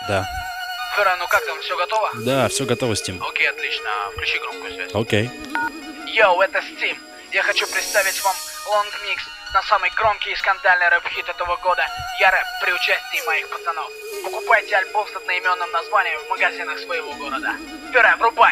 Да. Фера, ну как там, все готово? Да, все готово, Steam. Окей, отлично. Включи громкую связь. Окей. Йоу, это Steam. Я хочу представить вам Long Mix на самый громкий и скандальный рэп-хит этого года. Я рэп при участии моих пацанов. Покупайте альбом с одноименным названием в магазинах своего города. Фера, врубай!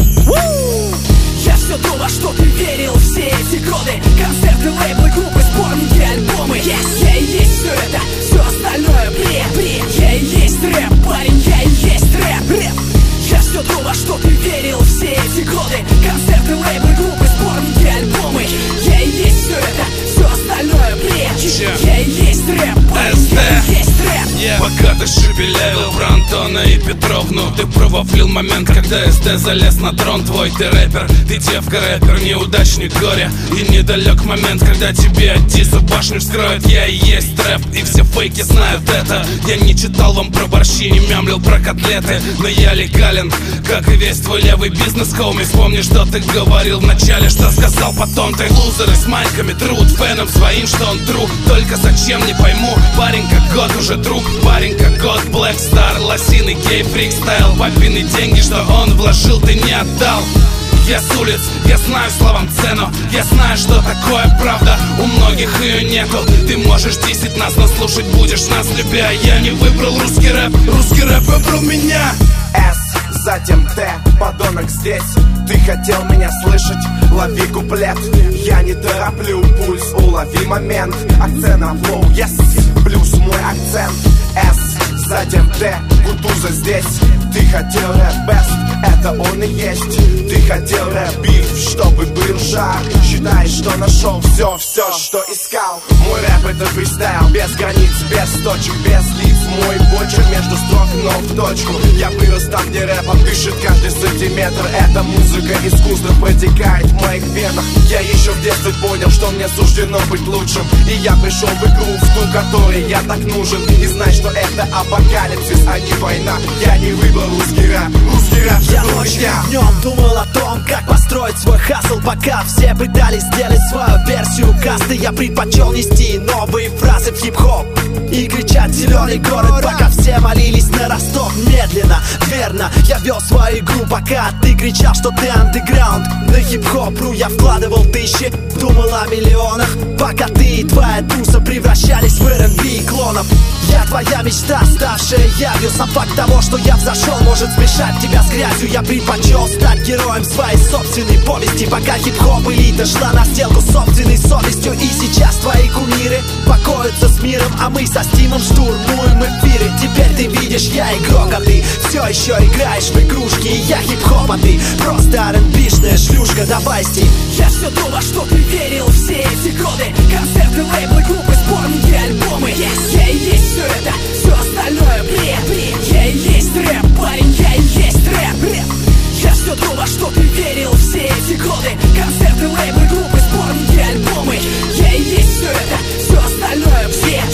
Я все думал, что ты верил все эти годы. Концерты, лейблы, группы, сборники, альбомы. Я и есть все это, все остальное бред. Я и есть рэп, парень, я и есть рэп. Я все думал, что ты верил все эти годы. Концерты, лейблы, группы, сборники, альбомы. Я и есть все это, все остальное бред. Я и есть рэп, парень, я и есть рэп. Пока ты шепелявил про Антона и Петровну, ты провафлил момент, когда СД залез на трон. Твой ты рэпер, ты девка рэпер, неудачник горя. И недалек момент, когда тебе Одиссу башню вскроют. Я и есть рэп, и все фейки знают это. Я не читал вам про борщи, не мямлил про котлеты, но я легален, как и весь твой левый бизнес, хоуми. Вспомни, что ты говорил вначале, что сказал потом. Ты лузеры с майками труд, фэном своим, что он тру. Только зачем, не пойму, парень как год уже друг. Парень как год, Black Star, лосиный гей, фрикстайл. Папины деньги, что он вложил, ты не отдал. Я с улиц, я знаю словам цену. Я знаю, что такое правда, у многих ее нету. Ты можешь 10 нас, но слушать будешь нас, любя. Я не выбрал русский рэп выбрал меня. С, затем Т, подонок здесь. Ты хотел меня слышать, лови куплет. Я не тороплю пульс, улови момент. Акцент на флоу, yes, плюс мой акцент. С, затем Т, Кутуза здесь. Ты хотел рэп best, это он и есть. Ты хотел рэп биф, чтобы был жар. Считай, что нашел все, что искал. Мой рэп это фристайл, без границ, без точек, без лиц. Мой почерк между строк, но в точку. Я вырос там, где рэпом дышит каждый сантиметр. Эта музыка искусственно протекает в моих венах. Я еще в детстве понял, что мне суждено быть лучшим. И я пришел в игру, в ту, которой я так нужен. И знай, что это апокалипсис, а не война. Я не выбрал русский рэп я ночью днем думал о том, как построить свой хасл. Пока все пытались сделать свою версию касты, я предпочел нести новые фразы в хип-хоп и кричать «Зеленый город», пока все молились на Ростов. Медленно, верно, я вел свою игру, пока ты кричал, что ты андеграунд. На хип-хоп.ру я вкладывал тысячи, думал о миллионах, пока ты и твоя туса превращались в R&B и клонов. Я твоя мечта, ставшая явью. Сам факт того, что я взошел, может смешать тебя с грязью. Я предпочел стать героем своей собственной повести, пока хип-хоп элита шла на сделку с собственной совестью. И сейчас твои кумиры покоятся с миром, а мы со Стимом штурмуем эфиры. Теперь ты видишь, я игрок, а ты все еще играешь в игрушки. И я хип-хоп, а ты просто R&B-шная шлюшка. Давай, Стим. Я все думал, что ты верил все эти годы. Концерты, лейблы, группы, сборники, альбомы. Я и есть все это, все остальное бред. Я и есть рэп, парень, я и есть рэп. Я все думал, что ты верил все эти годы. Концерты, лейблы, группы, сборники, альбомы. Я и есть все это, все остальное бред.